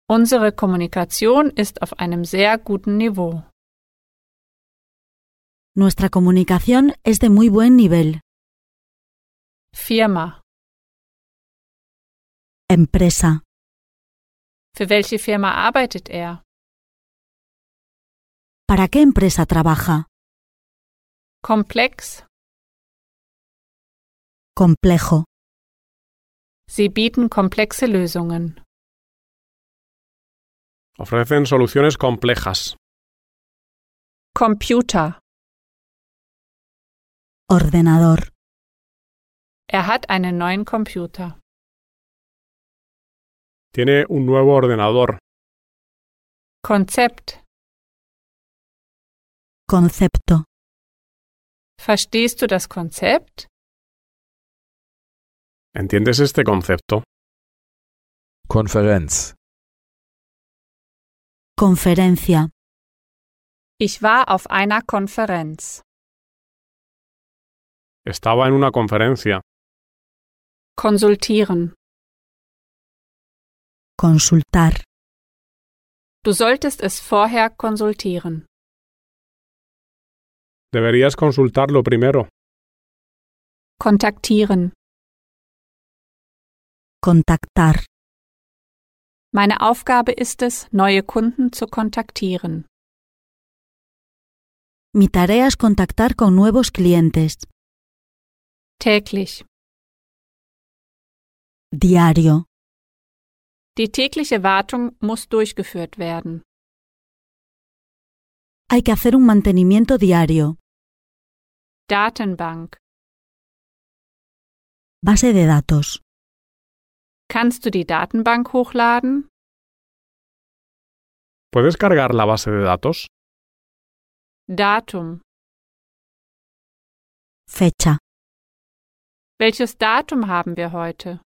Unsere Kommunikation ist auf einem sehr guten Niveau. Nuestra comunicación es de muy buen nivel. Firma. Empresa. Für welche Firma arbeitet er? ¿Para qué empresa trabaja? Komplex. Complejo. Sie bieten komplexe Lösungen. Ofrecen soluciones complejas. Computer. Ordenador. Er hat einen neuen Computer. Tiene un nuevo ordenador. Konzept. Concepto. Verstehst du das Konzept? ¿Entiendes este concepto? Konferenz. Conferencia. Ich war auf einer Konferenz. Estaba en una conferencia. Konsultieren. Consultar. Du solltest es vorher konsultieren. Deberías consultarlo primero. Kontaktieren. Contactar. Meine Aufgabe ist es, neue Kunden zu kontaktieren. Mi tarea es contactar con nuevos clientes. Täglich. Diario. Die tägliche Wartung muss durchgeführt werden. Hay que hacer un mantenimiento diario. Datenbank. Base de datos. Kannst du die Datenbank hochladen? ¿Puedes cargar la base de datos? Datum. Fecha. Welches Datum haben wir heute?